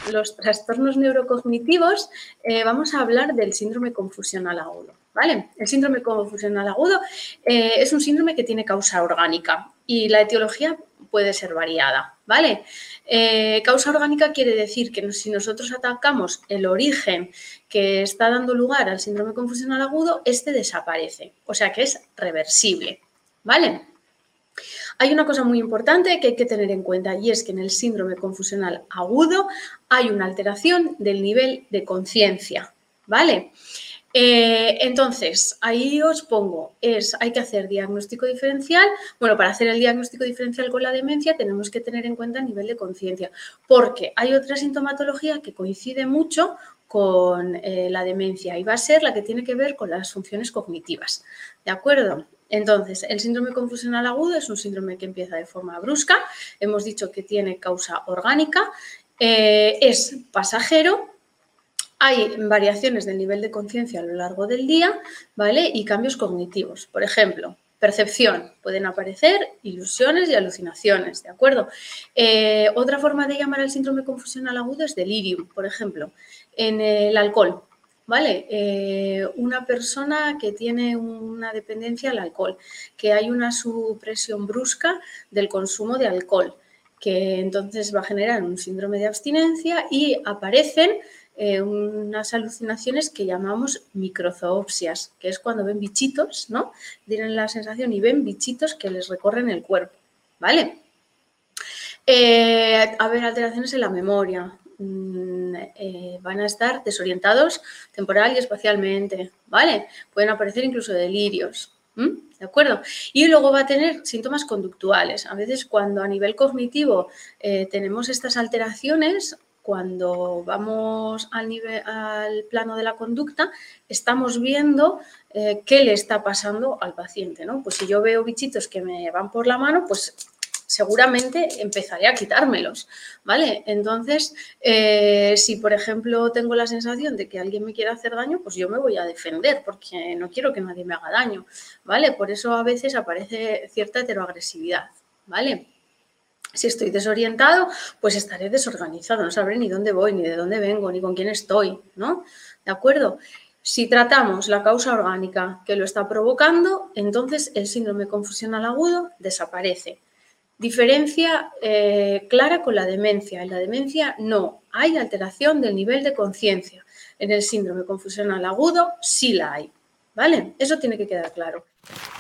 los trastornos neurocognitivos, vamos a hablar del síndrome confusional agudo, ¿vale? El síndrome confusional agudo es un síndrome que tiene causa orgánica y la etiología puede ser variada, ¿vale? Causa orgánica quiere decir que si nosotros atacamos el origen que está dando lugar al síndrome confusional agudo, este desaparece, o sea que es reversible, ¿vale? Hay una cosa muy importante que hay que tener en cuenta y es que en el síndrome confusional agudo hay una alteración del nivel de conciencia, ¿vale? Entonces, ahí os pongo, hay que hacer diagnóstico diferencial. Bueno, para hacer el diagnóstico diferencial con la demencia tenemos que tener en cuenta el nivel de conciencia, porque hay otra sintomatología que coincide mucho con la demencia y va a ser la que tiene que ver con las funciones cognitivas, ¿de acuerdo? Entonces, el síndrome confusional agudo es un síndrome que empieza de forma brusca, hemos dicho que tiene causa orgánica, es pasajero. Hay variaciones del nivel de conciencia a lo largo del día, ¿vale? Y cambios cognitivos. Por ejemplo, percepción. Pueden aparecer ilusiones y alucinaciones, ¿de acuerdo? Otra forma de llamar al síndrome confusional agudo es delirium, por ejemplo, en el alcohol, ¿vale? Una persona que tiene una dependencia al alcohol, que hay una supresión brusca del consumo de alcohol, que entonces va a generar un síndrome de abstinencia y aparecen unas alucinaciones que llamamos microzoopsias, que es cuando ven bichitos, ¿no? Tienen la sensación y ven bichitos que les recorren el cuerpo, ¿vale? A ver, alteraciones en la memoria. Van a estar desorientados temporal y espacialmente, ¿vale? Pueden aparecer incluso delirios, ¿de acuerdo? Y luego va a tener síntomas conductuales. A veces cuando a nivel cognitivo tenemos estas alteraciones, cuando vamos al plano de la conducta, estamos viendo qué le está pasando al paciente, ¿no? Pues si yo veo bichitos que me van por la mano, pues seguramente empezaré a quitármelos, ¿vale? Entonces, si por ejemplo tengo la sensación de que alguien me quiere hacer daño, pues yo me voy a defender porque no quiero que nadie me haga daño, ¿vale? Por eso a veces aparece cierta heteroagresividad, ¿vale? Si estoy desorientado, pues estaré desorganizado, no sabré ni dónde voy, ni de dónde vengo, ni con quién estoy, ¿no? ¿De acuerdo? Si tratamos la causa orgánica que lo está provocando, entonces el síndrome confusional agudo desaparece. Diferencia clara con la demencia. En la demencia no hay alteración del nivel de conciencia. En el síndrome confusional agudo sí la hay, ¿vale? Eso tiene que quedar claro.